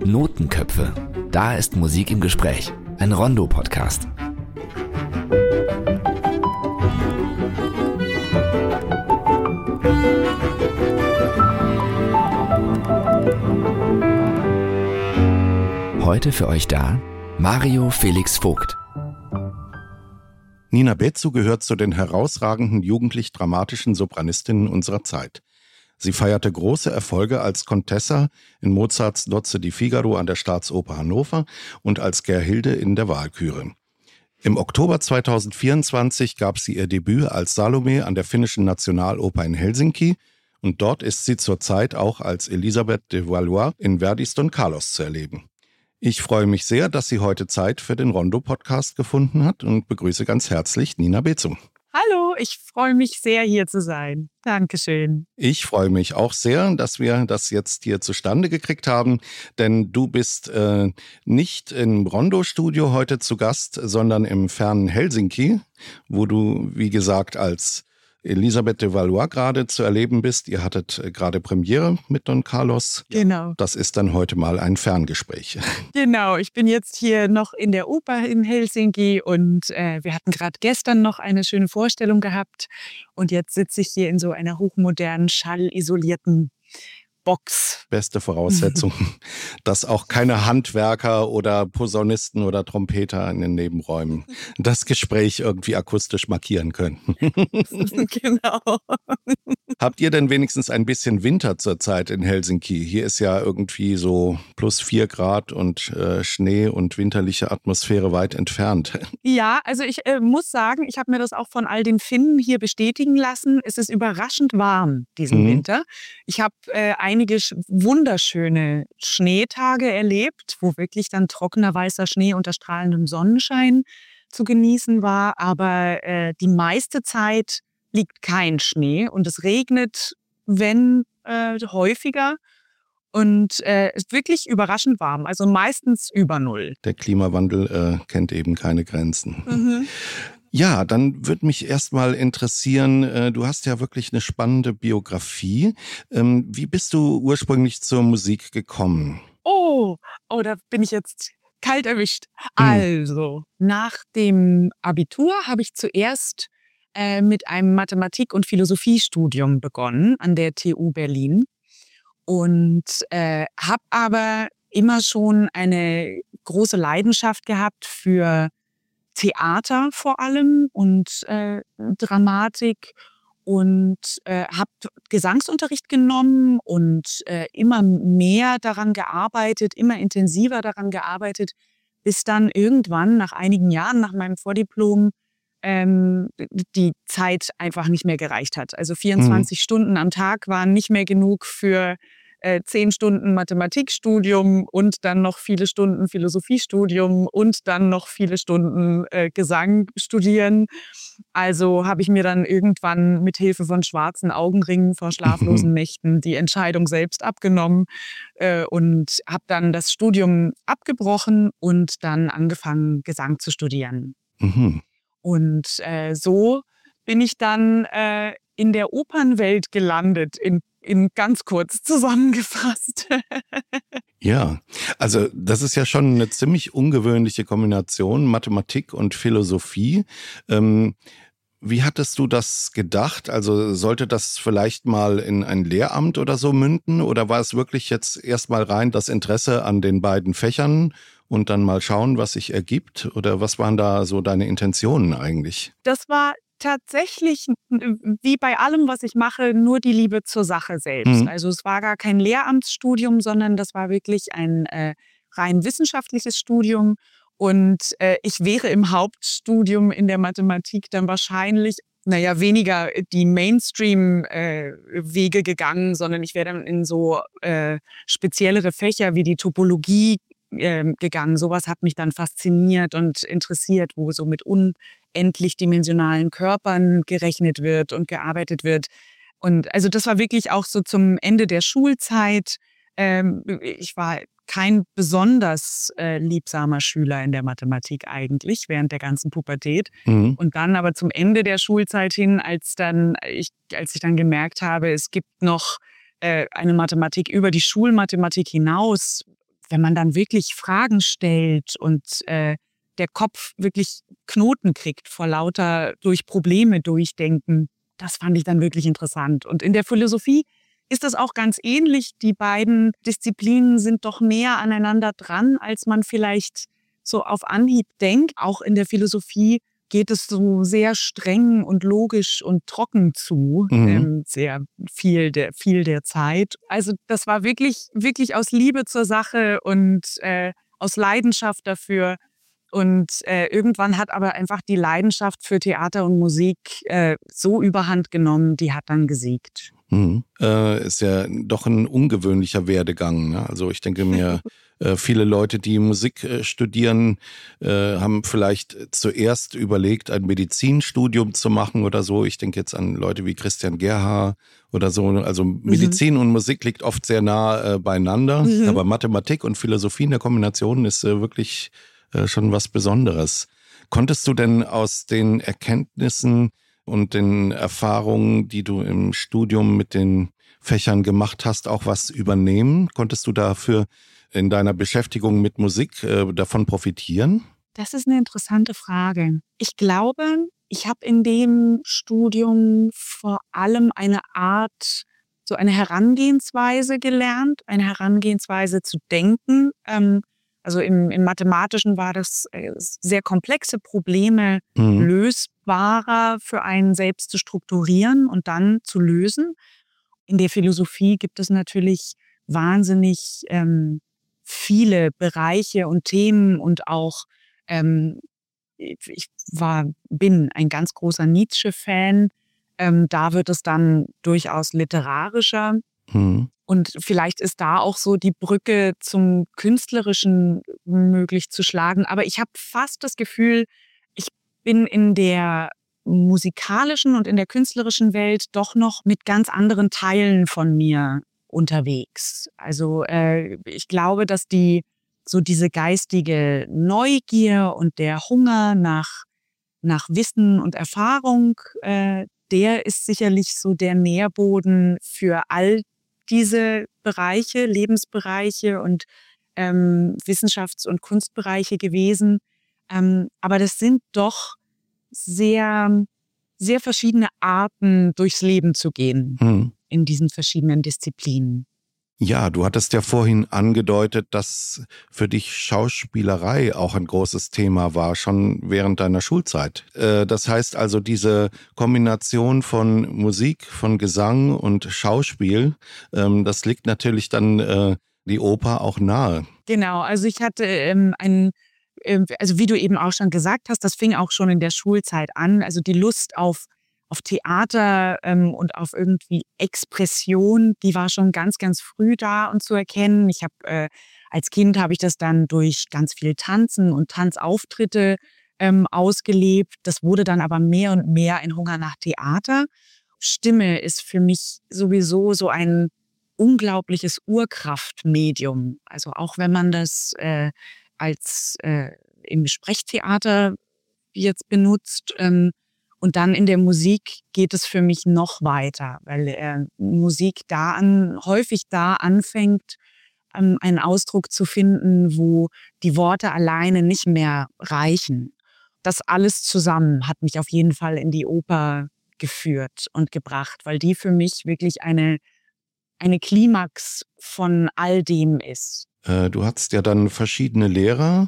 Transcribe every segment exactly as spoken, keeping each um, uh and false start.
Notenköpfe. Da ist Musik im Gespräch. Ein Rondo-Podcast. Heute für euch da Mario Felix Vogt. Nina Bezu gehört zu den herausragenden jugendlich-dramatischen Sopranistinnen unserer Zeit. Sie feierte große Erfolge als Contessa in Mozarts Nozze di Figaro an der Staatsoper Hannover und als Gerhilde in der Walküre. Im Oktober zweitausendvierundzwanzig gab sie ihr Debüt als Salome an der Finnischen Nationaloper in Helsinki und dort ist sie zurzeit auch als Elisabeth de Valois in Verdis Don Carlos zu erleben. Ich freue mich sehr, dass sie heute Zeit für den Rondo-Podcast gefunden hat und begrüße ganz herzlich Nina Bezu. Hallo, ich freue mich sehr, hier zu sein. Dankeschön. Ich freue mich auch sehr, dass wir das jetzt hier zustande gekriegt haben, denn du bist äh, nicht im Rondo-Studio heute zu Gast, sondern im fernen Helsinki, wo du, wie gesagt, als Elisabeth de Valois gerade zu erleben bist. Ihr hattet gerade Premiere mit Don Carlos. Genau. Das ist dann heute mal ein Ferngespräch. Genau, ich bin jetzt hier noch in der Oper in Helsinki und äh, wir hatten gerade gestern noch eine schöne Vorstellung gehabt und jetzt sitze ich hier in so einer hochmodernen, schallisolierten Box. Beste Voraussetzung, dass auch keine Handwerker oder Posaunisten oder Trompeter in den Nebenräumen das Gespräch irgendwie akustisch markieren können. Genau. Habt ihr denn wenigstens ein bisschen Winter zurzeit in Helsinki? Hier ist ja irgendwie so plus vier Grad und äh, Schnee und winterliche Atmosphäre weit entfernt. Ja, also ich äh, muss sagen, ich habe mir das auch von all den Finnen hier bestätigen lassen. Es ist überraschend warm diesen Mhm. Winter. Ich habe äh, einige sch- wunderschöne Schneetage erlebt, wo wirklich dann trockener weißer Schnee unter strahlendem Sonnenschein zu genießen war. Aber äh, die meiste Zeit liegt kein Schnee und es regnet, wenn äh, häufiger. Und äh, ist wirklich überraschend warm, also meistens über Null. Der Klimawandel äh, kennt eben keine Grenzen. Mhm. Ja, dann würde mich erstmal interessieren, äh, du hast ja wirklich eine spannende Biografie. Ähm, wie bist du ursprünglich zur Musik gekommen? Oh, oh, da bin ich jetzt kalt erwischt. Hm. Also, nach dem Abitur habe ich zuerst äh, mit einem Mathematik- und Philosophiestudium begonnen an der T U Berlin und äh, habe aber immer schon eine große Leidenschaft gehabt für Theater vor allem und äh, Dramatik und äh, habe Gesangsunterricht genommen und äh, immer mehr daran gearbeitet, immer intensiver daran gearbeitet, bis dann irgendwann nach einigen Jahren nach meinem Vordiplom ähm, die Zeit einfach nicht mehr gereicht hat. Also Mhm. vierundzwanzig Stunden am Tag waren nicht mehr genug für äh, zehn Stunden Mathematikstudium und dann noch viele Stunden Philosophiestudium und dann noch viele Stunden äh, Gesang studieren. Also habe ich mir dann irgendwann mit Hilfe von schwarzen Augenringen vor schlaflosen Nächten die Entscheidung selbst abgenommen äh, und habe dann das Studium abgebrochen und dann angefangen, Gesang zu studieren. Mhm. Und äh, so bin ich dann äh, in der Opernwelt gelandet, in, in ganz kurz zusammengefasst. Ja, also das ist ja schon eine ziemlich ungewöhnliche Kombination, Mathematik und Philosophie. Ähm, wie hattest du das gedacht? Also sollte das vielleicht mal in ein Lehramt oder so münden? Oder war es wirklich jetzt erstmal rein das Interesse an den beiden Fächern und dann mal schauen, was sich ergibt? Oder was waren da so deine Intentionen eigentlich? Das war tatsächlich, n- wie bei allem, was ich mache, nur die Liebe zur Sache selbst. Mhm. Also es war gar kein Lehramtsstudium, sondern das war wirklich ein äh, rein wissenschaftliches Studium. Und äh, ich wäre im Hauptstudium in der Mathematik dann wahrscheinlich, naja, weniger die Mainstream-Wege gegangen, sondern ich wäre dann in so äh, speziellere Fächer wie die Topologie ähm, gegangen. Sowas hat mich dann fasziniert und interessiert, wo so mit unendlich dimensionalen Körpern gerechnet wird und gearbeitet wird. Und also das war wirklich auch so zum Ende der Schulzeit. Ähm, ich war kein besonders äh, liebsamer Schüler in der Mathematik eigentlich während der ganzen Pubertät. Mhm. Und dann aber zum Ende der Schulzeit hin, als dann ich, als ich dann gemerkt habe, es gibt noch äh, eine Mathematik über die Schulmathematik hinaus, wenn man dann wirklich Fragen stellt und äh, der Kopf wirklich Knoten kriegt vor lauter durch Probleme durchdenken, das fand ich dann wirklich interessant. Und in der Philosophie ist das auch ganz ähnlich. Die beiden Disziplinen sind doch näher aneinander dran, als man vielleicht so auf Anhieb denkt. Auch in der Philosophie geht es so sehr streng und logisch und trocken zu, mhm. ähm, sehr viel der, viel der Zeit. Also das war wirklich, wirklich aus Liebe zur Sache und äh, aus Leidenschaft dafür. Und äh, irgendwann hat aber einfach die Leidenschaft für Theater und Musik äh, so überhand genommen, die hat dann gesiegt. Mhm. Äh, ist ja doch ein ungewöhnlicher Werdegang, ne? Also ich denke mir, äh, viele Leute, die Musik äh, studieren, äh, haben vielleicht zuerst überlegt, ein Medizinstudium zu machen oder so. Ich denke jetzt an Leute wie Christian Gerha oder so. Also Medizin mhm. und Musik liegt oft sehr nah äh, beieinander, mhm. aber Mathematik und Philosophie in der Kombination ist äh, wirklich äh, schon was Besonderes. Konntest du denn aus den Erkenntnissen und den Erfahrungen, die du im Studium mit den Fächern gemacht hast, auch was übernehmen? Konntest du dafür in deiner Beschäftigung mit Musik äh, davon profitieren? Das ist eine interessante Frage. Ich glaube, ich habe in dem Studium vor allem eine Art, so eine Herangehensweise gelernt, eine Herangehensweise zu denken. Ähm, Also im, im Mathematischen war das äh, sehr komplexe Probleme mhm. lösbarer für einen selbst zu strukturieren und dann zu lösen. In der Philosophie gibt es natürlich wahnsinnig ähm, viele Bereiche und Themen und auch, ähm, ich war, bin ein ganz großer Nietzsche-Fan. Ähm, da wird es dann durchaus literarischer. Mhm. Und vielleicht ist da auch so die Brücke zum Künstlerischen möglich zu schlagen. Aber ich habe fast das Gefühl, ich bin in der musikalischen und in der künstlerischen Welt doch noch mit ganz anderen Teilen von mir unterwegs. Also äh, ich glaube, dass die so diese geistige Neugier und der Hunger nach, nach Wissen und Erfahrung, äh, der ist sicherlich so der Nährboden für all diese Bereiche, Lebensbereiche und ähm, Wissenschafts- und Kunstbereiche gewesen. Ähm, aber das sind doch sehr, sehr verschiedene Arten, durchs Leben zu gehen hm. in diesen verschiedenen Disziplinen. Ja, du hattest ja vorhin angedeutet, dass für dich Schauspielerei auch ein großes Thema war, schon während deiner Schulzeit. Das heißt also, diese Kombination von Musik, von Gesang und Schauspiel, das liegt natürlich dann die Oper auch nahe. Genau, also ich hatte ähm, ein, äh, also wie du eben auch schon gesagt hast, das fing auch schon in der Schulzeit an, also die Lust auf auf Theater ähm, und auf irgendwie Expression, die war schon ganz, ganz früh da und zu erkennen. Ich habe äh, als Kind habe ich das dann durch ganz viel Tanzen und Tanzauftritte ähm, ausgelebt. Das wurde dann aber mehr und mehr ein Hunger nach Theater. Stimme ist für mich sowieso so ein unglaubliches Urkraftmedium. Also auch wenn man das äh, als äh, im Sprechtheater jetzt benutzt, ähm, und dann in der Musik geht es für mich noch weiter, weil äh, Musik da an, häufig da anfängt, ähm, einen Ausdruck zu finden, wo die Worte alleine nicht mehr reichen. Das alles zusammen hat mich auf jeden Fall in die Oper geführt und gebracht, weil die für mich wirklich eine, eine Klimax von all dem ist. Äh, du hattest ja dann verschiedene Lehrer.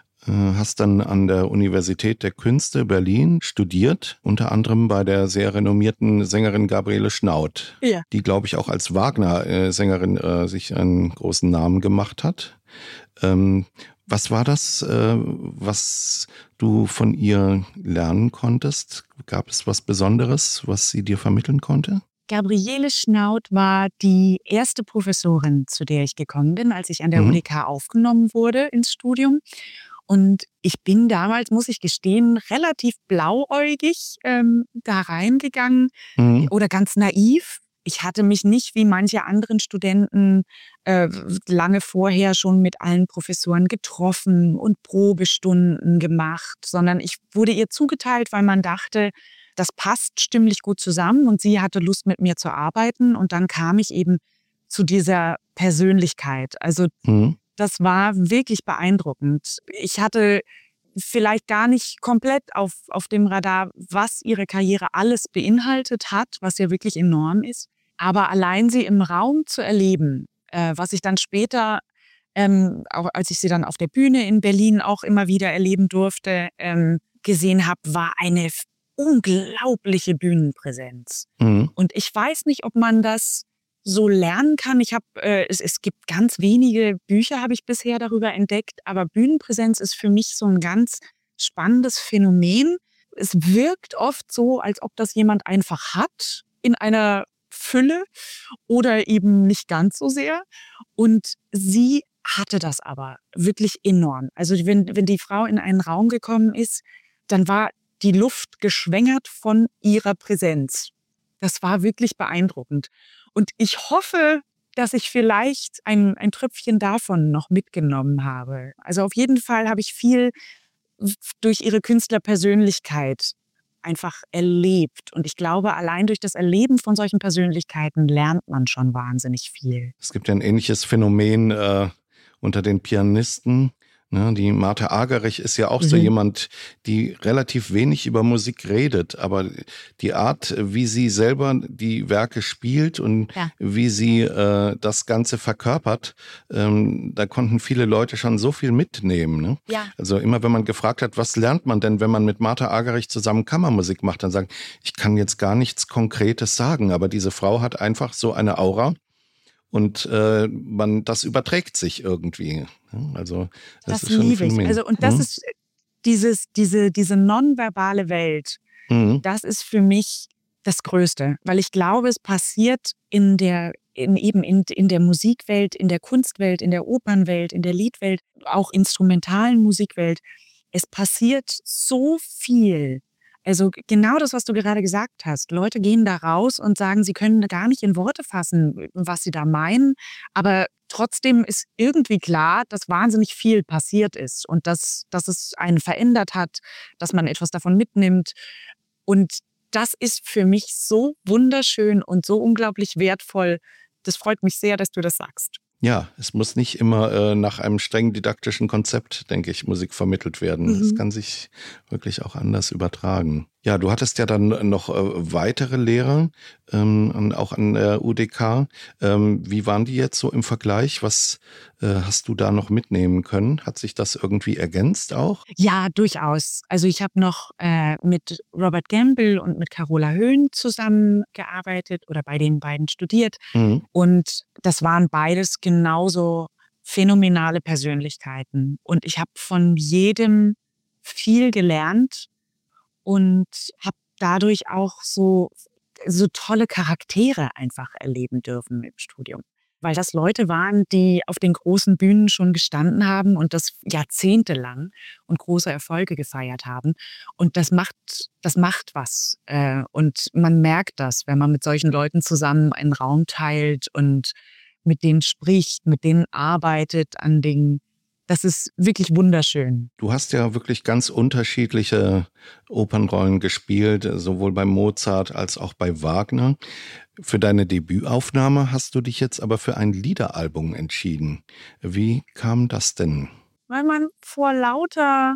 Hast dann an der Universität der Künste Berlin studiert, unter anderem bei der sehr renommierten Sängerin Gabriele Schnaut, ja. die, glaube ich, auch als Wagner-Sängerin äh, sich einen großen Namen gemacht hat. Ähm, was war das, äh, was du von ihr lernen konntest? Gab es was Besonderes, was sie dir vermitteln konnte? Gabriele Schnaut war die erste Professorin, zu der ich gekommen bin, als ich an der mhm. U D K aufgenommen wurde ins Studium. Und ich bin damals, muss ich gestehen, relativ blauäugig ähm, da reingegangen mhm. oder ganz naiv. Ich hatte mich nicht wie manche anderen Studenten äh, lange vorher schon mit allen Professoren getroffen und Probestunden gemacht, sondern ich wurde ihr zugeteilt, weil man dachte, das passt stimmlich gut zusammen und sie hatte Lust, mit mir zu arbeiten. Und dann kam ich eben zu dieser Persönlichkeit. Also mhm. das war wirklich beeindruckend. Ich hatte vielleicht gar nicht komplett auf, auf dem Radar, was ihre Karriere alles beinhaltet hat, was ja wirklich enorm ist. Aber allein sie im Raum zu erleben, äh, was ich dann später, ähm, auch als ich sie dann auf der Bühne in Berlin auch immer wieder erleben durfte, ähm, gesehen habe, war eine unglaubliche Bühnenpräsenz. Mhm. Und ich weiß nicht, ob man das so lernen kann. Ich habe, äh, es, es gibt ganz wenige Bücher, habe ich bisher darüber entdeckt, aber Bühnenpräsenz ist für mich so ein ganz spannendes Phänomen. Es wirkt oft so, als ob das jemand einfach hat in einer Fülle oder eben nicht ganz so sehr. Und sie hatte das aber wirklich enorm. Also wenn, wenn die Frau in einen Raum gekommen ist, dann war die Luft geschwängert von ihrer Präsenz. Das war wirklich beeindruckend. Und ich hoffe, dass ich vielleicht ein, ein Tröpfchen davon noch mitgenommen habe. Also auf jeden Fall habe ich viel durch ihre Künstlerpersönlichkeit einfach erlebt. Und ich glaube, allein durch das Erleben von solchen Persönlichkeiten lernt man schon wahnsinnig viel. Es gibt ja ein ähnliches Phänomen äh, unter den Pianisten. Ne, die Martha Argerich ist ja auch mhm. so jemand, die relativ wenig über Musik redet, aber die Art, wie sie selber die Werke spielt und ja. wie sie äh, das Ganze verkörpert, ähm, da konnten viele Leute schon so viel mitnehmen. Ne? Ja. Also immer, wenn man gefragt hat, was lernt man denn, wenn man mit Martha Argerich zusammen Kammermusik macht, dann sagen, ich kann jetzt gar nichts Konkretes sagen, aber diese Frau hat einfach so eine Aura. Und äh, man, das überträgt sich irgendwie. Also das, das ist schon ein Phänomen. Also und das mhm. ist dieses, diese, diese nonverbale Welt. Mhm. Das ist für mich das Größte, weil ich glaube, es passiert in der, in eben in, in der Musikwelt, in der Kunstwelt, in der Opernwelt, in der Liedwelt, auch instrumentalen Musikwelt. Es passiert so viel. Also genau das, was du gerade gesagt hast. Leute gehen da raus und sagen, sie können gar nicht in Worte fassen, was sie da meinen. Aber trotzdem ist irgendwie klar, dass wahnsinnig viel passiert ist und dass, dass es einen verändert hat, dass man etwas davon mitnimmt. Und das ist für mich so wunderschön und so unglaublich wertvoll. Das freut mich sehr, dass du das sagst. Ja, es muss nicht immer äh, nach einem streng didaktischen Konzept, denke ich, Musik vermittelt werden. Es mhm. kann sich wirklich auch anders übertragen. Ja, du hattest ja dann noch äh, weitere Lehrer, ähm, auch an der U D K. Ähm, wie waren die jetzt so im Vergleich? Was äh, hast du da noch mitnehmen können? Hat sich das irgendwie ergänzt auch? Ja, durchaus. Also ich habe noch äh, mit Robert Gamble und mit Carola Höhn zusammengearbeitet oder bei den beiden studiert. Mhm. Und das waren beides genauso phänomenale Persönlichkeiten. Und ich habe von jedem viel gelernt. Und habe dadurch auch so, so tolle Charaktere einfach erleben dürfen im Studium. Weil das Leute waren, die auf den großen Bühnen schon gestanden haben und das jahrzehntelang und große Erfolge gefeiert haben. Und das macht, das macht was. Und man merkt das, wenn man mit solchen Leuten zusammen einen Raum teilt und mit denen spricht, mit denen arbeitet an Dingen. Das ist wirklich wunderschön. Du hast ja wirklich ganz unterschiedliche Opernrollen gespielt, sowohl bei Mozart als auch bei Wagner. Für deine Debütaufnahme hast du dich jetzt aber für ein Liederalbum entschieden. Wie kam das denn? Weil man vor lauter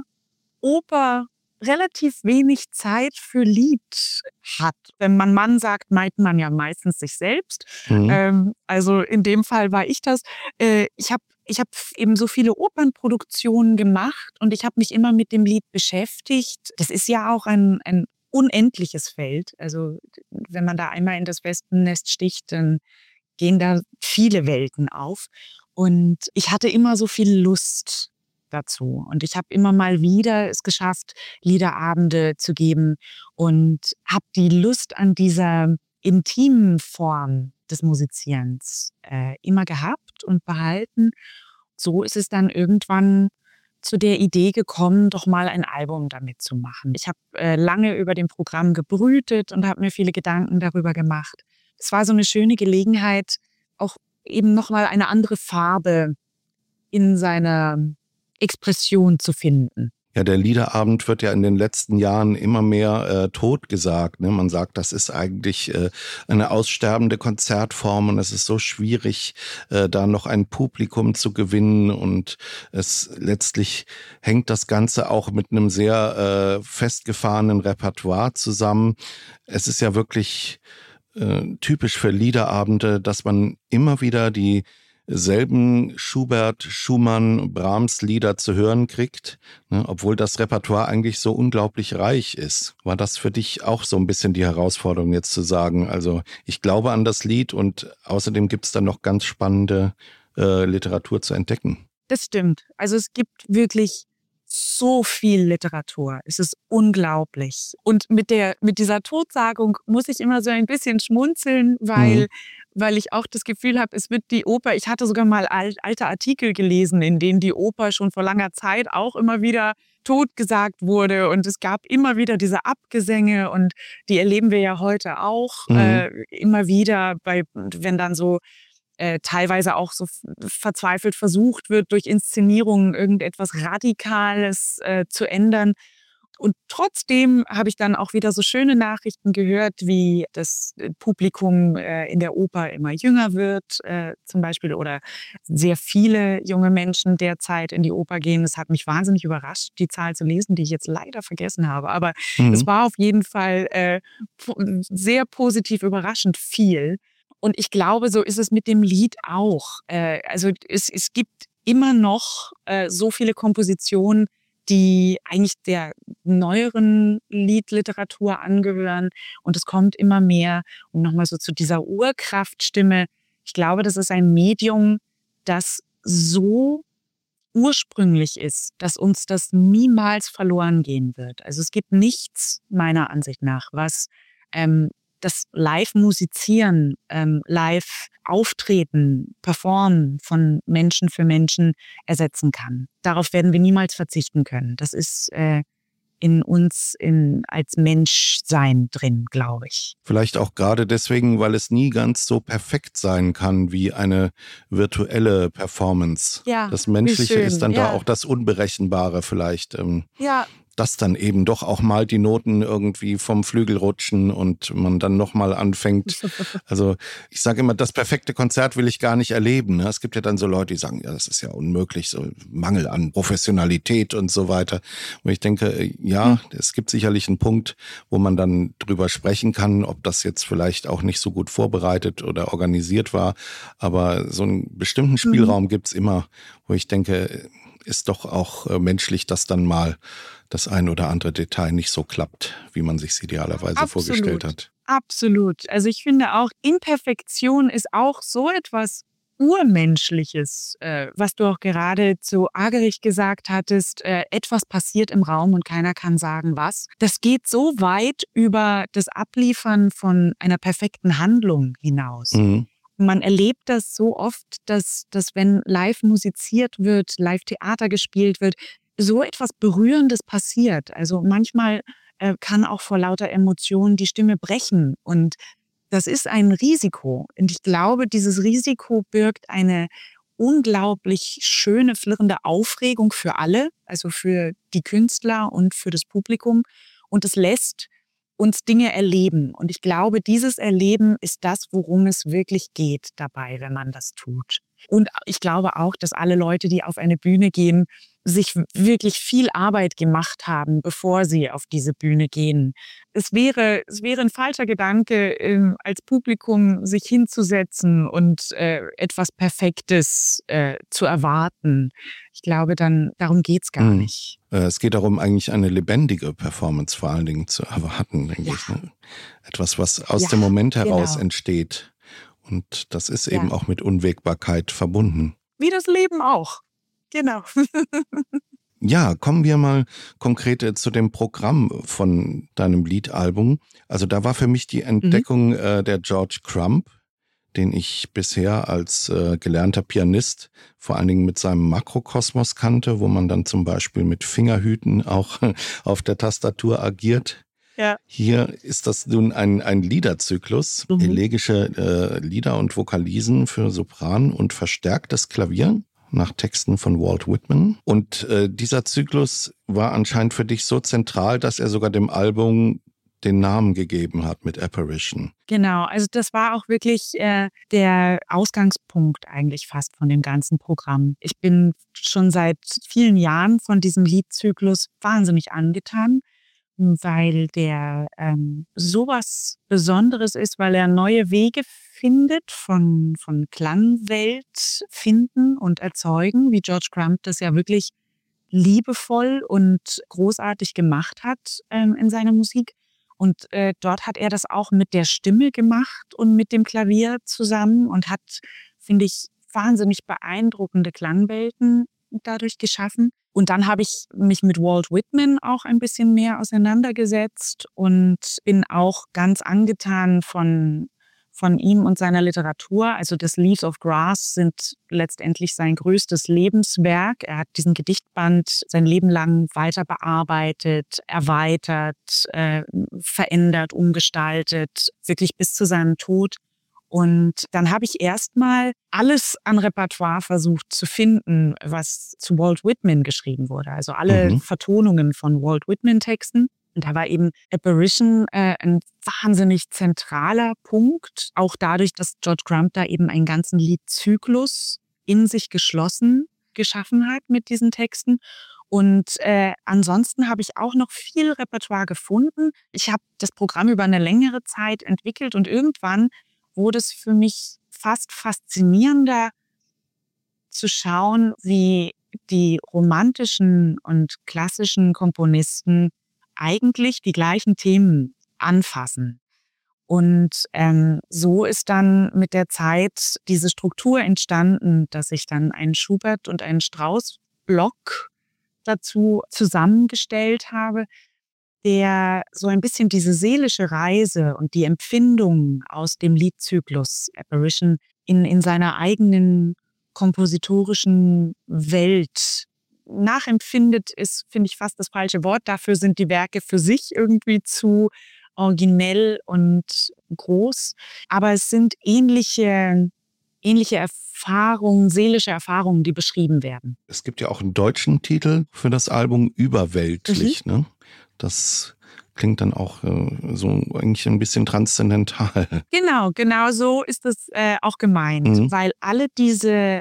Oper relativ wenig Zeit für Lied hat. Wenn man Mann sagt, meint man ja meistens sich selbst. Mhm. Ähm, also in dem Fall war ich das. Äh, ich habe ich hab eben so viele Opernproduktionen gemacht und ich habe mich immer mit dem Lied beschäftigt. Das ist ja auch ein, ein unendliches Feld. Also wenn man da einmal in das Wespennest sticht, dann gehen da viele Welten auf. Und ich hatte immer so viel Lust dazu. Und ich habe immer mal wieder es geschafft, Liederabende zu geben und habe die Lust an dieser intimen Form des Musizierens äh, immer gehabt und behalten. So ist es dann irgendwann zu der Idee gekommen, doch mal ein Album damit zu machen. Ich habe äh, lange über dem Programm gebrütet und habe mir viele Gedanken darüber gemacht. Es war so eine schöne Gelegenheit, auch eben nochmal eine andere Farbe in seiner Expression zu finden. Ja, der Liederabend wird ja in den letzten Jahren immer mehr äh, totgesagt. Ne? Man sagt, das ist eigentlich äh, eine aussterbende Konzertform und es ist so schwierig, äh, da noch ein Publikum zu gewinnen. Und es letztlich hängt das Ganze auch mit einem sehr äh, festgefahrenen Repertoire zusammen. Es ist ja wirklich äh, typisch für Liederabende, dass man immer wieder die selben Schubert, Schumann, Brahms Lieder zu hören kriegt, ne, obwohl das Repertoire eigentlich so unglaublich reich ist. War das für dich auch so ein bisschen die Herausforderung, jetzt zu sagen, also ich glaube an das Lied und außerdem gibt es dann noch ganz spannende äh, Literatur zu entdecken? Das stimmt. Also es gibt wirklich so viel Literatur. Es ist unglaublich. Und mit der, mit dieser Totsagung muss ich immer so ein bisschen schmunzeln, weil, mhm. weil ich auch das Gefühl habe, es wird die Oper, ich hatte sogar mal alt, alte Artikel gelesen, in denen die Oper schon vor langer Zeit auch immer wieder totgesagt wurde und es gab immer wieder diese Abgesänge und die erleben wir ja heute auch mhm. äh, immer wieder, bei, wenn dann so Äh, teilweise auch so verzweifelt versucht wird, durch Inszenierungen irgendetwas Radikales äh, zu ändern. Und trotzdem habe ich dann auch wieder so schöne Nachrichten gehört, wie das Publikum äh, in der Oper immer jünger wird, äh, zum Beispiel, oder sehr viele junge Menschen derzeit in die Oper gehen. Das hat mich wahnsinnig überrascht, die Zahl zu lesen, die ich jetzt leider vergessen habe. Aber mhm. es war auf jeden Fall äh, sehr positiv überraschend viel. Und ich glaube, so ist es mit dem Lied auch. Äh, also es, es gibt immer noch äh, so viele Kompositionen, die eigentlich der neueren Liedliteratur angehören. Und es kommt immer mehr. Und nochmal so zu dieser Urkraftstimme. Ich glaube, das ist ein Medium, das so ursprünglich ist, dass uns das niemals verloren gehen wird. Also es gibt nichts, meiner Ansicht nach, was ähm, das Live-Musizieren, ähm, Live-Auftreten, Performen von Menschen für Menschen ersetzen kann. Darauf werden wir niemals verzichten können. Das ist äh, in uns in, als Menschsein drin, glaube ich. Vielleicht auch gerade deswegen, weil es nie ganz so perfekt sein kann wie eine virtuelle Performance. Ja, das Menschliche ist dann ja. da auch das Unberechenbare vielleicht. Ähm, ja. Dass dann eben doch auch mal die Noten irgendwie vom Flügel rutschen und man dann nochmal anfängt. Also ich sage immer, das perfekte Konzert will ich gar nicht erleben. Es gibt ja dann so Leute, die sagen, ja, das ist ja unmöglich, so Mangel an Professionalität und so weiter. Und ich denke, ja, es gibt sicherlich einen Punkt, wo man dann drüber sprechen kann, ob das jetzt vielleicht auch nicht so gut vorbereitet oder organisiert war. Aber so einen bestimmten Spielraum mhm. gibt's immer, wo ich denke, ist doch auch äh, menschlich, dass dann mal das ein oder andere Detail nicht so klappt, wie man sich es idealerweise Absolut. vorgestellt hat. Absolut. Also ich finde auch, Imperfektion ist auch so etwas Urmenschliches, äh, was du auch gerade zu Agerich gesagt hattest, äh, etwas passiert im Raum und keiner kann sagen, was. Das geht so weit über das Abliefern von einer perfekten Handlung hinaus. Mhm. Man erlebt das so oft, dass, dass wenn live musiziert wird, live Theater gespielt wird, so etwas Berührendes passiert. Also manchmal äh, kann auch vor lauter Emotionen die Stimme brechen. Und das ist ein Risiko. Und ich glaube, dieses Risiko birgt eine unglaublich schöne, flirrende Aufregung für alle, also für die Künstler und für das Publikum. Und es lässt uns Dinge erleben. Und ich glaube, dieses Erleben ist das, worum es wirklich geht dabei, wenn man das tut. Und ich glaube auch, dass alle Leute, die auf eine Bühne gehen, sich wirklich viel Arbeit gemacht haben, bevor sie auf diese Bühne gehen. Es wäre, es wäre ein falscher Gedanke, äh, als Publikum sich hinzusetzen und äh, etwas Perfektes äh, zu erwarten. Ich glaube, dann darum geht's gar hm. nicht. Es geht darum, eigentlich eine lebendige Performance vor allen Dingen zu erwarten, denke ja. ich. Ne? Etwas, was aus ja, dem Moment heraus genau. entsteht. Und das ist eben ja. auch mit Unwägbarkeit verbunden. Wie das Leben auch. Genau. Ja, kommen wir mal konkret zu dem Programm von deinem Liedalbum. Also da war für mich die Entdeckung mhm. äh, der George Crumb, den ich bisher als äh, gelernter Pianist vor allen Dingen mit seinem Makrokosmos kannte, wo man dann zum Beispiel mit Fingerhüten auch auf der Tastatur agiert. Ja. Hier ist das nun ein, ein Liederzyklus, mhm. elegische äh, Lieder und Vokalisen für Sopran und verstärktes Klavier. nach Texten von Walt Whitman. Und äh, dieser Zyklus war anscheinend für dich so zentral, dass er sogar dem Album den Namen gegeben hat mit Apparition. Genau, also das war auch wirklich äh, der Ausgangspunkt eigentlich fast von dem ganzen Programm. Ich bin schon seit vielen Jahren von diesem Liedzyklus wahnsinnig angetan, weil der ähm, sowas Besonderes ist, weil er neue Wege findet von, von Klangwelt finden und erzeugen, wie George Crumb das ja wirklich liebevoll und großartig gemacht hat ähm, in seiner Musik. Und äh, dort hat er das auch mit der Stimme gemacht und mit dem Klavier zusammen und hat, finde ich, wahnsinnig beeindruckende Klangwelten dadurch geschaffen. Und dann habe ich mich mit Walt Whitman auch ein bisschen mehr auseinandergesetzt und bin auch ganz angetan von, von ihm und seiner Literatur. Also das Leaves of Grass sind letztendlich sein größtes Lebenswerk. Er hat diesen Gedichtband sein Leben lang weiter bearbeitet, erweitert, äh, verändert, umgestaltet, wirklich bis zu seinem Tod. Und dann habe ich erstmal alles an Repertoire versucht zu finden, was zu Walt Whitman geschrieben wurde. Also alle mhm. Vertonungen von Walt Whitman-Texten. Und da war eben Apparition äh, ein wahnsinnig zentraler Punkt. Auch dadurch, dass George Crumb da eben einen ganzen Liedzyklus in sich geschlossen geschaffen hat mit diesen Texten. Und äh, ansonsten habe ich auch noch viel Repertoire gefunden. Ich habe das Programm über eine längere Zeit entwickelt und irgendwann wurde es für mich fast faszinierender zu schauen, wie die romantischen und klassischen Komponisten eigentlich die gleichen Themen anfassen. Und ähm, so ist dann mit der Zeit diese Struktur entstanden, dass ich dann einen Schubert- und einen Strauss-Block dazu zusammengestellt habe, der so ein bisschen diese seelische Reise und die Empfindungen aus dem Liedzyklus Apparition in, in seiner eigenen kompositorischen Welt nachempfindet, ist, finde ich, fast das falsche Wort. Dafür sind die Werke für sich irgendwie zu originell und groß. Aber es sind ähnliche, ähnliche Erfahrungen, seelische Erfahrungen, die beschrieben werden. Es gibt ja auch einen deutschen Titel für das Album, Überweltlich, mhm. ne? Das klingt dann auch äh, so eigentlich ein bisschen transzendental. Genau, genau so ist es äh, auch gemeint, mhm. weil alle diese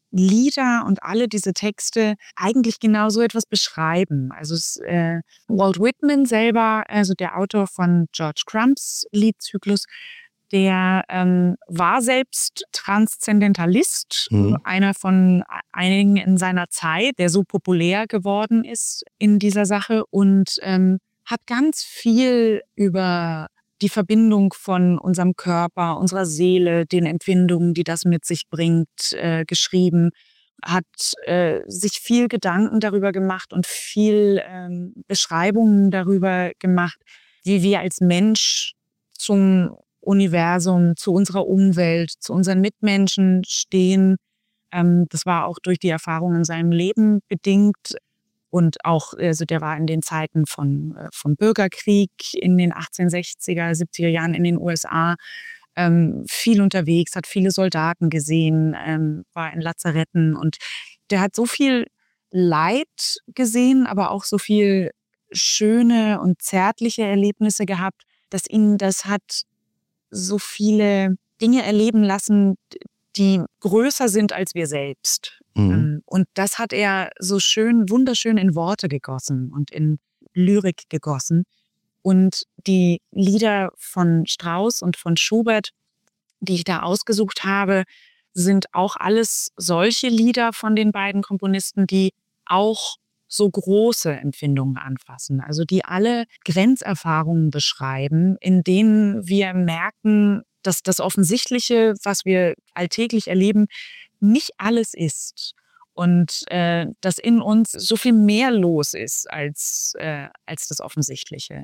Lieder und alle diese Texte eigentlich genau so etwas beschreiben. Also es, äh, Walt Whitman selber, also der Autor von George Crumbs Liedzyklus, der ähm, war selbst Transzendentalist, mhm. einer von einigen in seiner Zeit, der so populär geworden ist in dieser Sache und ähm, hat ganz viel über die Verbindung von unserem Körper, unserer Seele, den Empfindungen, die das mit sich bringt, äh, geschrieben, hat äh, sich viel Gedanken darüber gemacht und viel ähm, Beschreibungen darüber gemacht, wie wir als Mensch zum Universum, zu unserer Umwelt, zu unseren Mitmenschen stehen. Ähm, das war auch durch die Erfahrungen in seinem Leben bedingt. Und auch, also der war in den Zeiten von, von Bürgerkrieg in den achtzehnhundertsechziger, siebziger Jahren in den U S A ähm, viel unterwegs, hat viele Soldaten gesehen, ähm, war in Lazaretten und der hat so viel Leid gesehen, aber auch so viel schöne und zärtliche Erlebnisse gehabt, dass ihn das hat so viele Dinge erleben lassen, die größer sind als wir selbst. Mhm. Und das hat er so schön, wunderschön in Worte gegossen und in Lyrik gegossen. Und die Lieder von Strauss und von Schubert, die ich da ausgesucht habe, sind auch alles solche Lieder von den beiden Komponisten, die auch so große Empfindungen anfassen. Also die alle Grenzerfahrungen beschreiben, in denen wir merken, dass das Offensichtliche, was wir alltäglich erleben, nicht alles ist. Und äh, dass in uns so viel mehr los ist als, äh, als das Offensichtliche.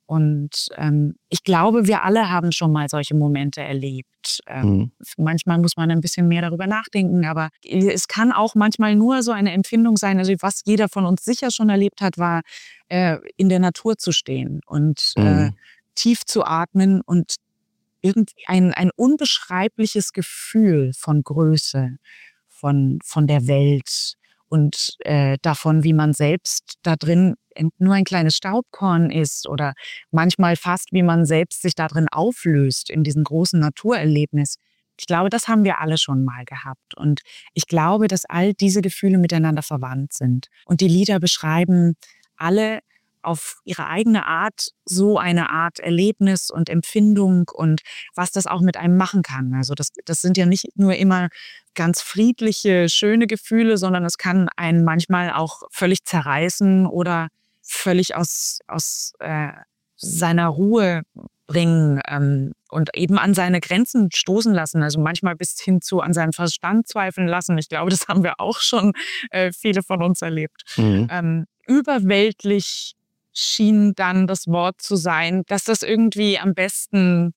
Und ähm, ich glaube, wir alle haben schon mal solche Momente erlebt. Ähm, mhm. Manchmal muss man ein bisschen mehr darüber nachdenken, aber es kann auch manchmal nur so eine Empfindung sein. Also was jeder von uns sicher schon erlebt hat, war äh, in der Natur zu stehen und mhm. äh, tief zu atmen und irgendwie ein, ein unbeschreibliches Gefühl von Größe, von, von der Welt und äh, davon, wie man selbst da drin nur ein kleines Staubkorn ist oder manchmal fast, wie man selbst sich da drin auflöst in diesem großen Naturerlebnis. Ich glaube, das haben wir alle schon mal gehabt. Und ich glaube, dass all diese Gefühle miteinander verwandt sind. Und die Lieder beschreiben alle auf ihre eigene Art so eine Art Erlebnis und Empfindung und was das auch mit einem machen kann. Also das, das sind ja nicht nur immer ganz friedliche, schöne Gefühle, sondern es kann einen manchmal auch völlig zerreißen oder völlig aus, aus äh, seiner Ruhe bringen ähm, und eben an seine Grenzen stoßen lassen. Also manchmal bis hin zu an seinen Verstand zweifeln lassen. Ich glaube, das haben wir auch schon äh, viele von uns erlebt. Mhm. Ähm, überweltlich schien dann das Wort zu sein, dass das irgendwie am besten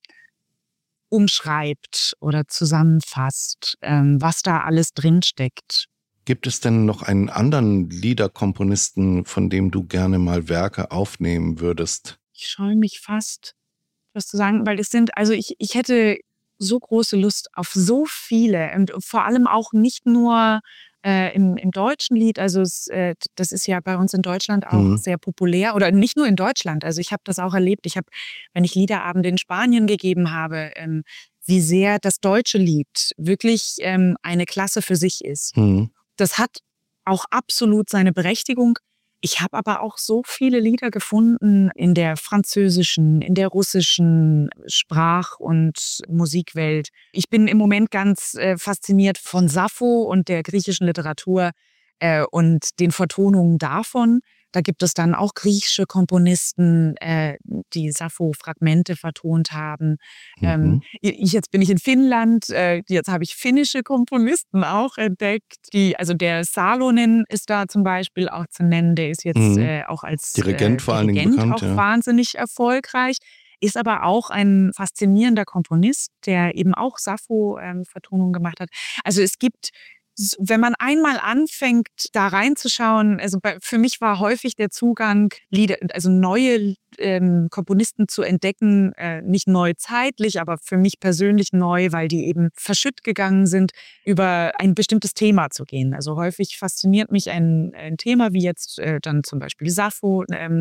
umschreibt oder zusammenfasst, ähm, was da alles drinsteckt. Gibt es denn noch einen anderen Liederkomponisten, von dem du gerne mal Werke aufnehmen würdest? Ich scheue mich fast, was zu sagen, weil es sind, also ich, ich hätte so große Lust auf so viele und vor allem auch nicht nur äh, im, im deutschen Lied, also es, äh, das ist ja bei uns in Deutschland auch mhm. sehr populär oder nicht nur in Deutschland, also ich habe das auch erlebt, ich habe, wenn ich Liederabende in Spanien gegeben habe, ähm, wie sehr das deutsche Lied wirklich ähm, eine Klasse für sich ist. Mhm. Das hat auch absolut seine Berechtigung. Ich habe aber auch so viele Lieder gefunden in der französischen, in der russischen Sprach- und Musikwelt. Ich bin im Moment ganz äh, fasziniert von Sappho und der griechischen Literatur äh, und den Vertonungen davon. Da gibt es dann auch griechische Komponisten, äh, die Sappho-Fragmente vertont haben. Mhm. Ähm, ich, jetzt bin ich in Finnland, äh, jetzt habe ich finnische Komponisten auch entdeckt. Die, also der Salonen ist da zum Beispiel auch zu nennen. Der ist jetzt mhm. äh, auch als Dirigent, äh, vor allen Dingen bekannt, auch ja. wahnsinnig erfolgreich. Ist aber auch ein faszinierender Komponist, der eben auch Sappho-Vertonungen ähm, gemacht hat. Also es gibt, wenn man einmal anfängt, da reinzuschauen, also bei, für mich war häufig der Zugang, Lieder, also neue ähm, Komponisten zu entdecken, äh, nicht neu zeitlich, aber für mich persönlich neu, weil die eben verschütt gegangen sind, über ein bestimmtes Thema zu gehen. Also häufig fasziniert mich ein, ein Thema, wie jetzt äh, dann zum Beispiel Sappho. Ähm,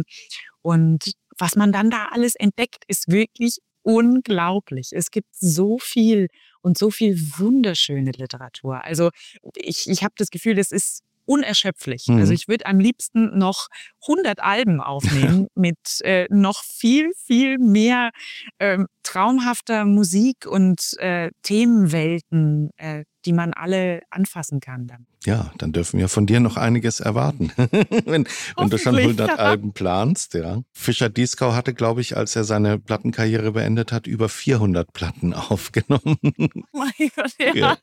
und was man dann da alles entdeckt, ist wirklich unglaublich. Es gibt so viel und so viel wunderschöne Literatur. Also ich, ich habe das Gefühl, das ist unerschöpflich. Mhm. Also ich würde am liebsten noch hundert Alben aufnehmen mit äh, noch viel, viel mehr äh, traumhafter Musik und äh, Themenwelten, äh, die man alle anfassen kann dann. Ja, dann dürfen wir von dir noch einiges erwarten, wenn, wenn du schon hundert ja. Alben planst. Ja. Fischer-Dieskau hatte, glaube ich, als er seine Plattenkarriere beendet hat, über vierhundert Platten aufgenommen. Oh mein Gott, ja. ja.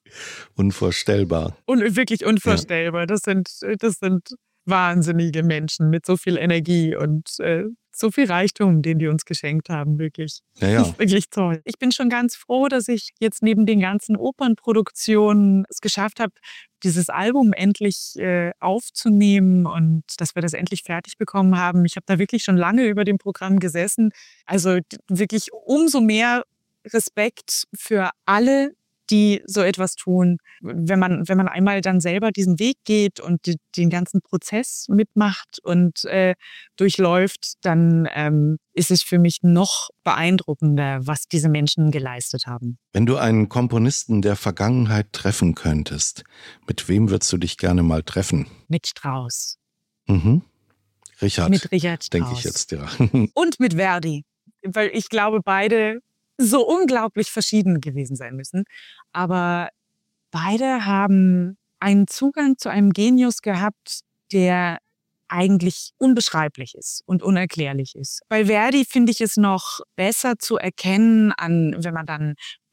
Unvorstellbar. Und wirklich unvorstellbar. Ja. Das sind, das sind wahnsinnige Menschen mit so viel Energie und äh, so viel Reichtum, den die uns geschenkt haben, wirklich. Ja, ja. Das ist wirklich toll. Ich bin schon ganz froh, dass ich jetzt neben den ganzen Opernproduktionen es geschafft habe, dieses Album endlich äh, aufzunehmen und dass wir das endlich fertig bekommen haben. Ich habe da wirklich schon lange über dem Programm gesessen. Also wirklich umso mehr Respekt für alle, die so etwas tun. Wenn man, wenn man einmal dann selber diesen Weg geht und die, den ganzen Prozess mitmacht und äh, durchläuft, dann ähm, ist es für mich noch beeindruckender, was diese Menschen geleistet haben. Wenn du einen Komponisten der Vergangenheit treffen könntest, mit wem würdest du dich gerne mal treffen? Mit Strauss. Mhm. Richard. Mit Richard Strauss. Denke ich jetzt, ja. Und mit Verdi. Weil ich glaube, beide so unglaublich verschieden gewesen sein müssen. Aber beide haben einen Zugang zu einem Genius gehabt, der eigentlich unbeschreiblich ist und unerklärlich ist. Bei Verdi finde ich es noch besser zu erkennen, an, wenn man dann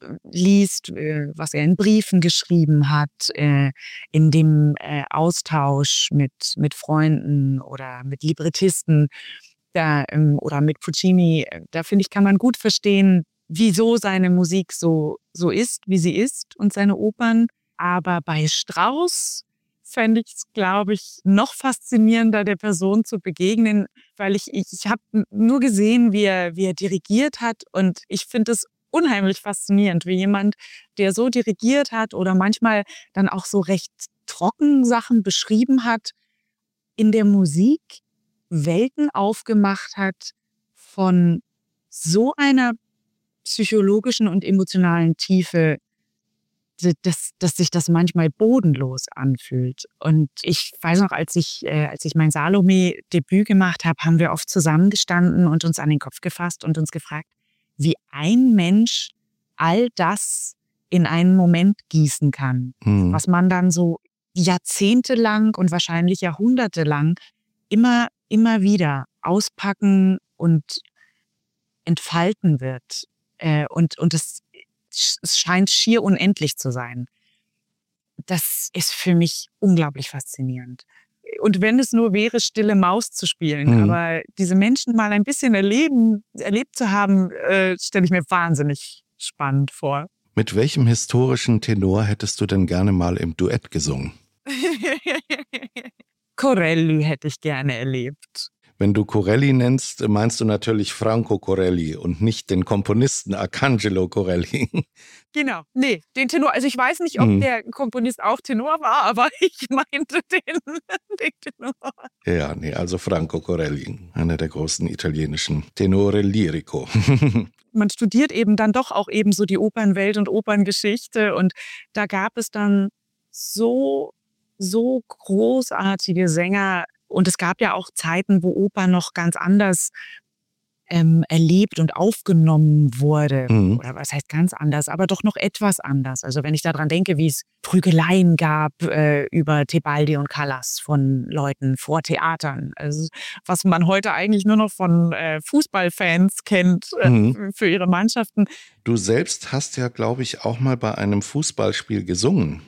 liest, was er in Briefen geschrieben hat, in dem Austausch mit, mit Freunden oder mit Librettisten da, oder mit Puccini. Da finde ich, kann man gut verstehen, wieso seine Musik so, so ist, wie sie ist und seine Opern. Aber bei Strauss fände ich es, glaube ich, noch faszinierender, der Person zu begegnen, weil ich, ich, ich habe nur gesehen, wie er, wie er dirigiert hat und ich finde es unheimlich faszinierend, wie jemand, der so dirigiert hat oder manchmal dann auch so recht trocken Sachen beschrieben hat, in der Musik Welten aufgemacht hat von so einer psychologischen und emotionalen Tiefe, dass, dass sich das manchmal bodenlos anfühlt. Und ich weiß noch, als ich, äh, als ich mein Salome-Debüt gemacht habe, haben wir oft zusammengestanden und uns an den Kopf gefasst und uns gefragt, wie ein Mensch all das in einen Moment gießen kann, mhm. was man dann so jahrzehntelang und wahrscheinlich jahrhundertelang immer, immer wieder auspacken und entfalten wird. Äh, und, und es Es scheint schier unendlich zu sein. Das ist für mich unglaublich faszinierend. Und wenn es nur wäre, stille Maus zu spielen, mhm. aber diese Menschen mal ein bisschen erleben, erlebt zu haben, äh, stelle ich mir wahnsinnig spannend vor. Mit welchem historischen Tenor hättest du denn gerne mal im Duett gesungen? Corelli hätte ich gerne erlebt. Wenn du Corelli nennst, meinst du natürlich Franco Corelli und nicht den Komponisten Arcangelo Corelli. Genau, nee, den Tenor. Also ich weiß nicht, ob hm. der Komponist auch Tenor war, aber ich meinte den, den Tenor. Ja, nee, also Franco Corelli, einer der großen italienischen Tenore Lirico. Man studiert eben dann doch auch eben so die Opernwelt und Operngeschichte und da gab es dann so, so großartige Sänger. Und es gab ja auch Zeiten, wo Oper noch ganz anders ähm, erlebt und aufgenommen wurde. Mhm. Oder was heißt ganz anders, aber doch noch etwas anders. Also wenn ich daran denke, wie es Prügeleien gab äh, über Tebaldi und Callas von Leuten vor Theatern. Also was man heute eigentlich nur noch von äh, Fußballfans kennt äh, mhm. für ihre Mannschaften. Du selbst hast ja, glaube ich, auch mal bei einem Fußballspiel gesungen.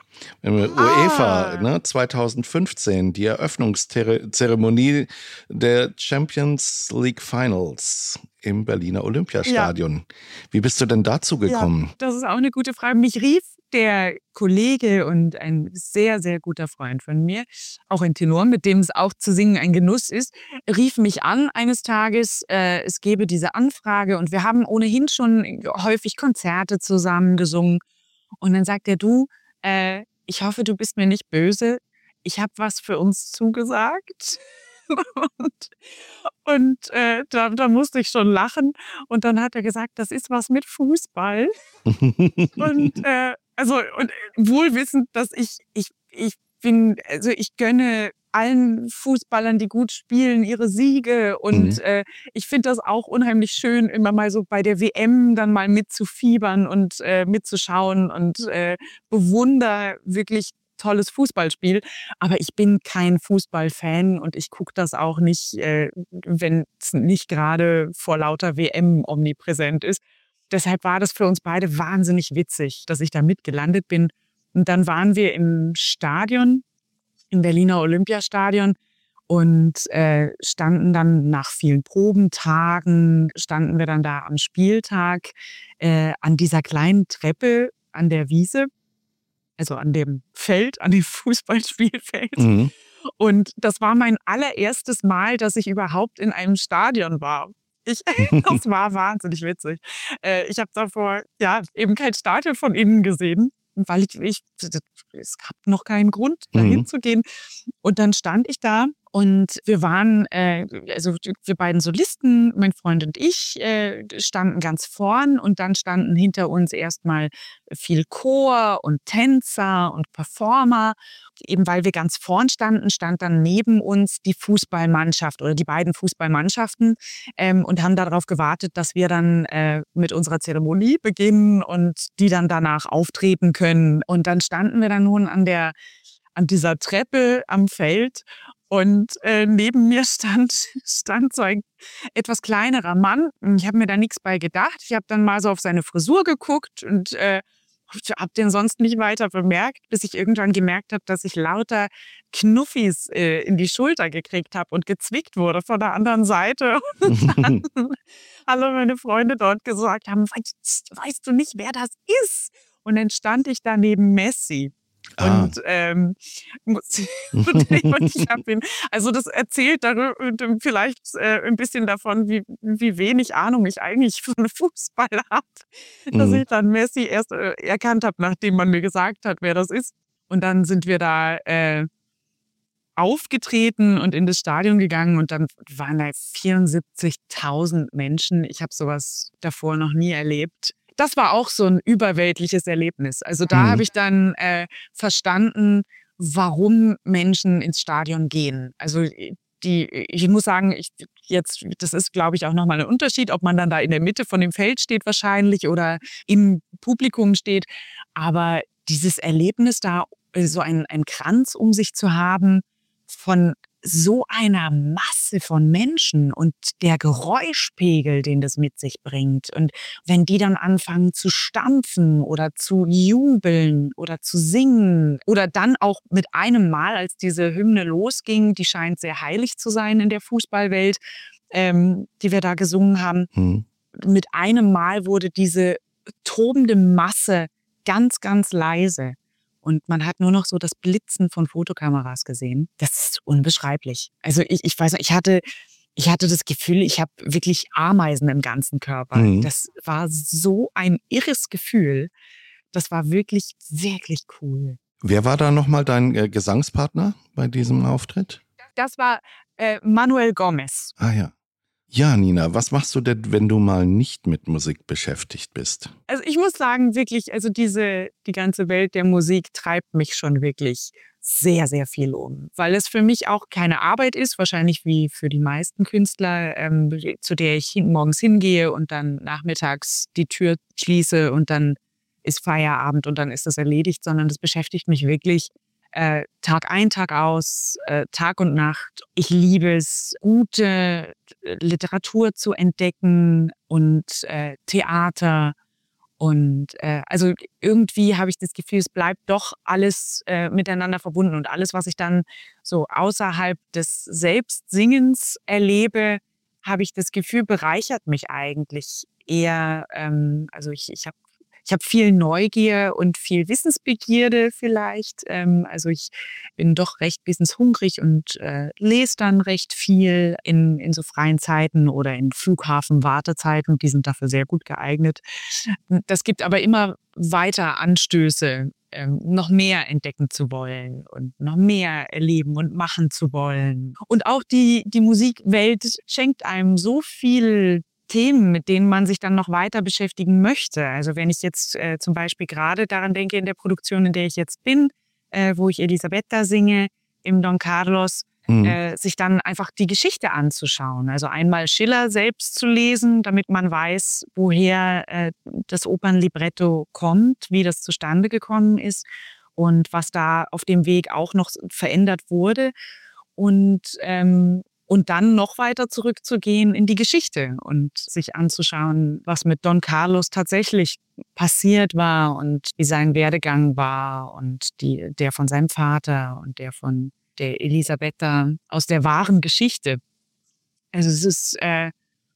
UEFA, ah. ne, zweitausendfünfzehn, die Eröffnungszeremonie der Champions League Finals im Berliner Olympiastadion. Ja. Wie bist du denn dazu gekommen? Ja, das ist auch eine gute Frage. Mich rief der Kollege und ein sehr, sehr guter Freund von mir, auch ein Tenor, mit dem es auch zu singen ein Genuss ist, rief mich an eines Tages, äh, es gebe diese Anfrage und wir haben ohnehin schon häufig Konzerte zusammen gesungen. Und dann sagt er, du, Äh, ich hoffe, du bist mir nicht böse. Ich habe was für uns zugesagt. und und äh, da, da musste ich schon lachen. Und dann hat er gesagt, das ist was mit Fußball. und äh, also und wohl wissend, dass ich, ich, ich bin, also ich gönne allen Fußballern, die gut spielen, ihre Siege. Und mhm. äh, ich finde das auch unheimlich schön, immer mal so bei der W M dann mal mitzufiebern und äh, mitzuschauen und äh, bewundere wirklich tolles Fußballspiel. Aber ich bin kein Fußballfan und ich gucke das auch nicht, äh, wenn es nicht gerade vor lauter W M omnipräsent ist. Deshalb war das für uns beide wahnsinnig witzig, dass ich da mitgelandet bin. Und dann waren wir im Stadion, im Berliner Olympiastadion und äh, standen dann nach vielen Probentagen, standen wir dann da am Spieltag äh, an dieser kleinen Treppe an der Wiese, also an dem Feld, an dem Fußballspielfeld. Mhm. Und das war mein allererstes Mal, dass ich überhaupt in einem Stadion war. Ich, das war wahnsinnig witzig. Äh, ich habe davor ja eben kein Stadion von innen gesehen. Weil ich, ich, es gab noch keinen Grund, dahin mhm. zu gehen. Und dann stand ich da und wir waren, äh, also wir beiden Solisten, mein Freund und ich, äh, standen ganz vorn und dann standen hinter uns erstmal viel Chor und Tänzer und Performer. Eben weil wir ganz vorn standen, stand dann neben uns die Fußballmannschaft oder die beiden Fußballmannschaften ähm, und haben darauf gewartet, dass wir dann äh, mit unserer Zeremonie beginnen und die dann danach auftreten können. Und dann standen wir dann nun an der, an dieser Treppe am Feld und äh, neben mir stand, stand so ein etwas kleinerer Mann. Ich habe mir da nichts bei gedacht. Ich habe dann mal so auf seine Frisur geguckt und äh, ich habe den sonst nicht weiter bemerkt, bis ich irgendwann gemerkt habe, dass ich lauter Knuffis äh, in die Schulter gekriegt habe und gezwickt wurde von der anderen Seite. Und dann alle meine Freunde dort gesagt haben, weißt, weißt du nicht, wer das ist? Und dann stand ich da neben Messi. Ah. Und ähm, muss, und ich habe ihn, also das erzählt darüber vielleicht äh, ein bisschen davon, wie, wie wenig Ahnung ich eigentlich von Fußball habe, dass Mhm. ich dann Messi erst äh, erkannt habe, nachdem man mir gesagt hat, wer das ist. Und dann sind wir da äh, aufgetreten und in das Stadion gegangen und dann waren da vierundsiebzigtausend Menschen. Ich habe sowas davor noch nie erlebt. Das war auch so ein überweltliches Erlebnis. Also da Mhm. habe ich dann äh, verstanden, warum Menschen ins Stadion gehen. Also die, ich muss sagen, ich jetzt, das ist, glaube ich, auch nochmal ein Unterschied, ob man dann da in der Mitte von dem Feld steht wahrscheinlich oder im Publikum steht. Aber dieses Erlebnis da, so einen, einen Kranz um sich zu haben von so einer Masse von Menschen und der Geräuschpegel, den das mit sich bringt. Und wenn die dann anfangen zu stampfen oder zu jubeln oder zu singen oder dann auch mit einem Mal, als diese Hymne losging, die scheint sehr heilig zu sein in der Fußballwelt, ähm, die wir da gesungen haben, Mhm. mit einem Mal wurde diese tobende Masse ganz, ganz leise. Und man hat nur noch so das Blitzen von Fotokameras gesehen. Das ist unbeschreiblich. Also ich, ich weiß nicht, ich hatte, ich hatte das Gefühl, ich habe wirklich Ameisen im ganzen Körper. Mhm. Das war so ein irres Gefühl. Das war wirklich, wirklich cool. Wer war da nochmal dein äh, Gesangspartner bei diesem Auftritt? Das war äh, Manuel Gomez. Ah ja. Ja, Nina, was machst du denn, wenn du mal nicht mit Musik beschäftigt bist? Also ich muss sagen, wirklich, also diese, die ganze Welt der Musik treibt mich schon wirklich sehr, sehr viel um. Weil es für mich auch keine Arbeit ist, wahrscheinlich wie für die meisten Künstler, ähm, zu der ich hin, morgens hingehe und dann nachmittags die Tür schließe und dann ist Feierabend und dann ist das erledigt, sondern das beschäftigt mich wirklich äh, Tag ein, Tag aus, äh, Tag und Nacht. Ich liebe es, gute Literatur zu entdecken und äh, Theater. Und äh, also irgendwie habe ich das Gefühl, es bleibt doch alles äh, miteinander verbunden. Und alles, was ich dann so außerhalb des Selbstsingens erlebe, habe ich das Gefühl, bereichert mich eigentlich eher. Ähm, also ich, ich habe Ich habe viel Neugier und viel Wissensbegierde vielleicht. Ähm, also ich bin doch recht wissenshungrig und äh, lese dann recht viel in, in so freien Zeiten oder in Flughafenwartezeiten. Die sind dafür sehr gut geeignet. Das gibt aber immer weiter Anstöße, ähm, noch mehr entdecken zu wollen und noch mehr erleben und machen zu wollen. Und auch die, die Musikwelt schenkt einem so viel Themen, mit denen man sich dann noch weiter beschäftigen möchte. Also wenn ich jetzt äh, zum Beispiel gerade daran denke, in der Produktion, in der ich jetzt bin, äh, wo ich Elisabetta singe, im Don Carlos, mhm. äh, sich dann einfach die Geschichte anzuschauen. Also einmal Schiller selbst zu lesen, damit man weiß, woher äh, das Opernlibretto kommt, wie das zustande gekommen ist und was da auf dem Weg auch noch verändert wurde. Und ähm, Und dann noch weiter zurückzugehen in die Geschichte und sich anzuschauen, was mit Don Carlos tatsächlich passiert war und wie sein Werdegang war und die, der von seinem Vater und der von der Elisabetta aus der wahren Geschichte. Also es ist, äh,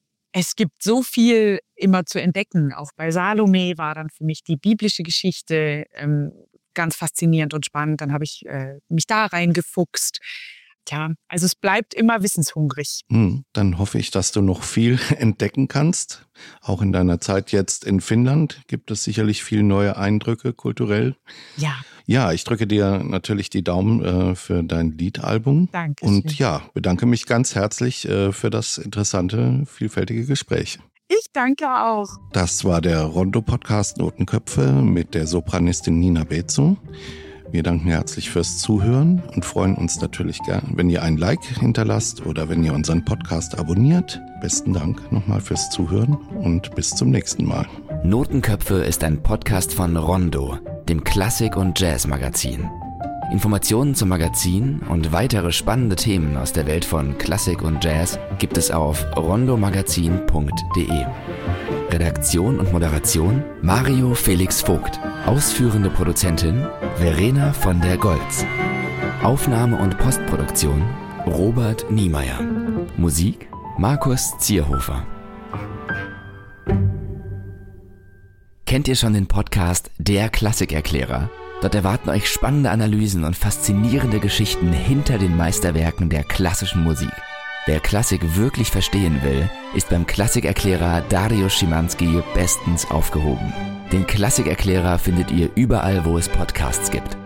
es gibt so viel immer zu entdecken. Auch bei Salome war dann für mich die biblische Geschichte ähm, ganz faszinierend und spannend. Dann habe ich äh, mich da reingefuchst. Ja, also es bleibt immer wissenshungrig. Hm, dann hoffe ich, dass du noch viel entdecken kannst. Auch in deiner Zeit jetzt in Finnland gibt es sicherlich viele neue Eindrücke kulturell. Ja. Ja, ich drücke dir natürlich die Daumen äh, für dein Liedalbum. Danke. Und ja, bedanke mich ganz herzlich äh, für das interessante, vielfältige Gespräch. Ich danke auch. Das war der Rondo-Podcast Notenköpfe mit der Sopranistin Nina Bezo. Wir danken herzlich fürs Zuhören und freuen uns natürlich gern, wenn ihr ein Like hinterlasst oder wenn ihr unseren Podcast abonniert. Besten Dank nochmal fürs Zuhören und bis zum nächsten Mal. Notenköpfe ist ein Podcast von Rondo, dem Klassik- und Jazz-Magazin. Informationen zum Magazin und weitere spannende Themen aus der Welt von Klassik und Jazz gibt es auf rondomagazin punkt de. Redaktion und Moderation Mario Felix Vogt. Ausführende Produzentin Verena von der Goltz. Aufnahme und Postproduktion Robert Niemeyer. Musik Markus Zierhofer. Kennt ihr schon den Podcast Der Klassikerklärer? Dort erwarten euch spannende Analysen und faszinierende Geschichten hinter den Meisterwerken der klassischen Musik. Wer Klassik wirklich verstehen will, ist beim Klassikerklärer Dariusz Szymanski bestens aufgehoben. Den Klassikerklärer findet ihr überall, wo es Podcasts gibt.